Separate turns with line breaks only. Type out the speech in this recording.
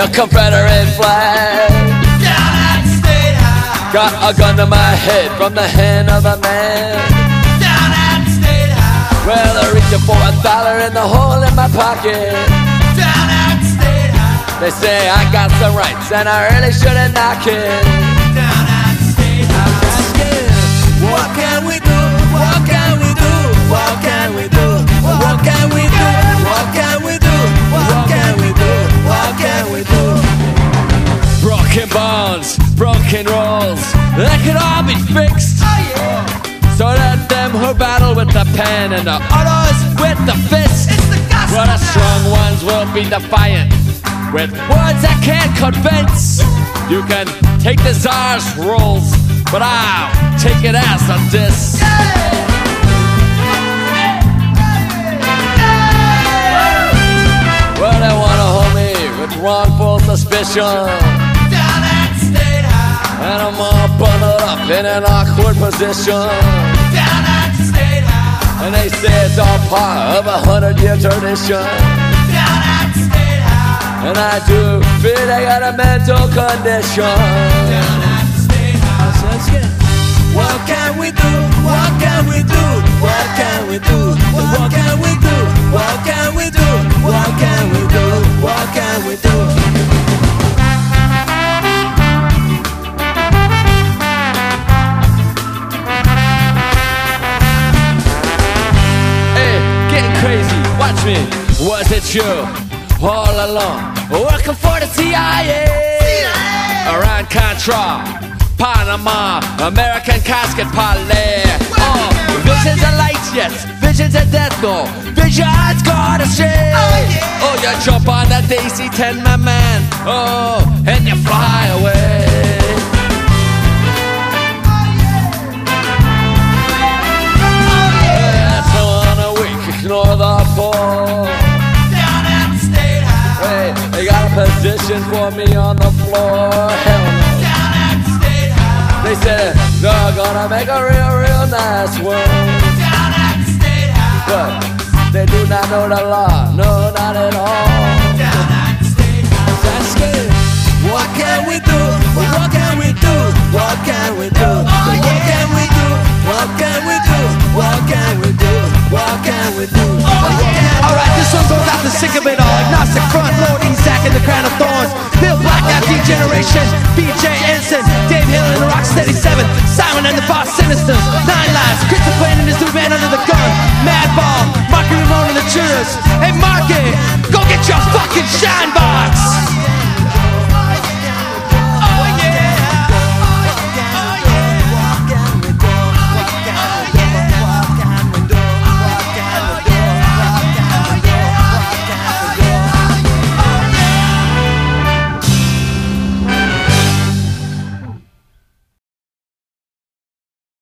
the Confederate flag.
Down at State House.
Got a gun to my head from the hand of a man.
Down at State House.
Well, they're reaching for $1 in the hole in my pocket.
Down at State House.
They say I got some rights and I really shouldn't knock it.
Down at State House.
What can we do? What can we do? What can we do? What can we do? What can we do? What can we do? What can we do? Broken bones, broken rolls, that could all be fixed.
Oh yeah.
So let them who battle with the pen and the others with the fist.
It's the gospel.
Well, the strong ones will be defiant with words that can't convince. You can take the czar's rules, but I'll take it as a diss. Well, they wanna hold me with wrongful suspicion,
Down at State House.
and I'm all bundled up in an awkward position.
Down at State House.
And they say it's all part of a 100-year tradition.
Down at State House.
And I do feel I got a mental condition.
Down at State House.
Let's get it. What can we do? What can we do? What can we do? What can we do? What can we do? What can we do? What can we do? Hey, getting crazy, watch me. Was it you all along, working for the CIA? Around Contra, Panama, American casket parlay. Oh, visions of lights, yes, visions of death, no. Visions got astray. Oh, you jump on that DC-10, my man. Oh, and you fly away. Yeah, so on a week, ignore the poor.
Down at State House.
Hey, they got a position for me on the floor. Hell no.
Down at State House.
They said they're gonna make a real nice world,
Down at State House.
but they do not know the law, no, not at all.
Down at State House.
That's good. What can we do? What can we do? What can we do? What can we do? What can we do? What can we do? What can we do?
Alright, this one goes out to sick of it all. Agnostic front, Lord Isaac and the Crown of Thorns. Bill Black, FD Generation, BJ Ensign, Dave Hill and the Rocksteady 7, Simon and the Boss Sinisters, 9 Lives, Christopher Payne and his new band Under the Gun, Madball, Marky Ramone and the Tuners. Hey Marky,